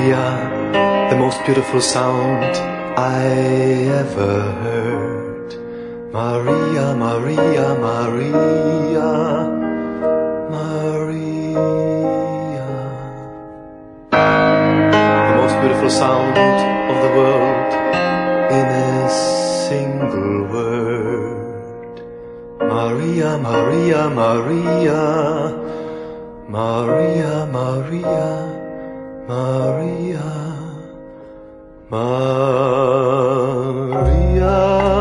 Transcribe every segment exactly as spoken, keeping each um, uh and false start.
Maria, the most beautiful sound I ever heard. Maria, Maria, Maria, Maria. The most beautiful sound of the world in a single word. Maria, Maria, Maria, Maria, Maria, Maria, Maria.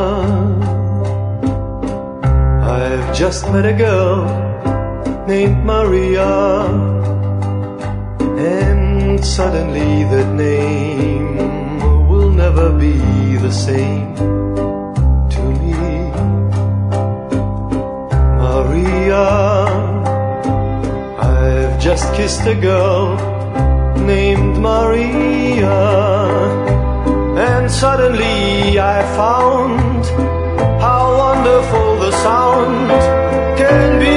I've just met a girl named Maria, and suddenly that name will never be the same to me. Maria, I've just kissed a girl named Maria, and suddenly I found how wonderful the sound can be.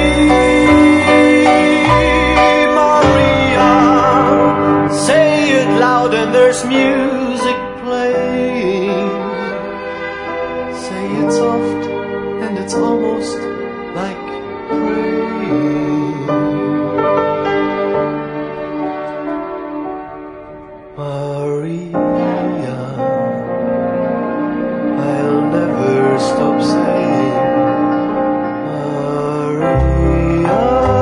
Maria, say it loud and there's music playing. Say it soft and it's almost like praying. Maria, I'll never stop saying Maria.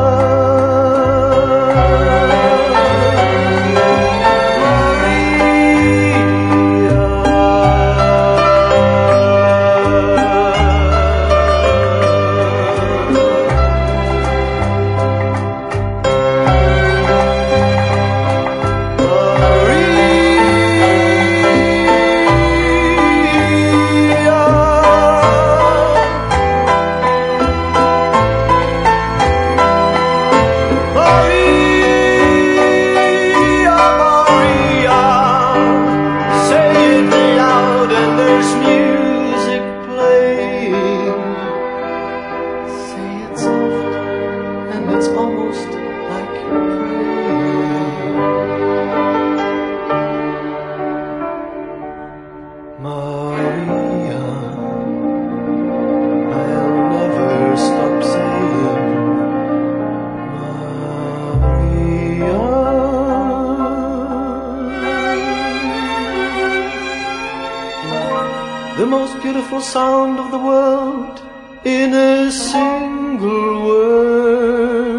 It's almost like praying. Maria, I'll never stop saying Maria. The most beautiful sound of the world in a single word.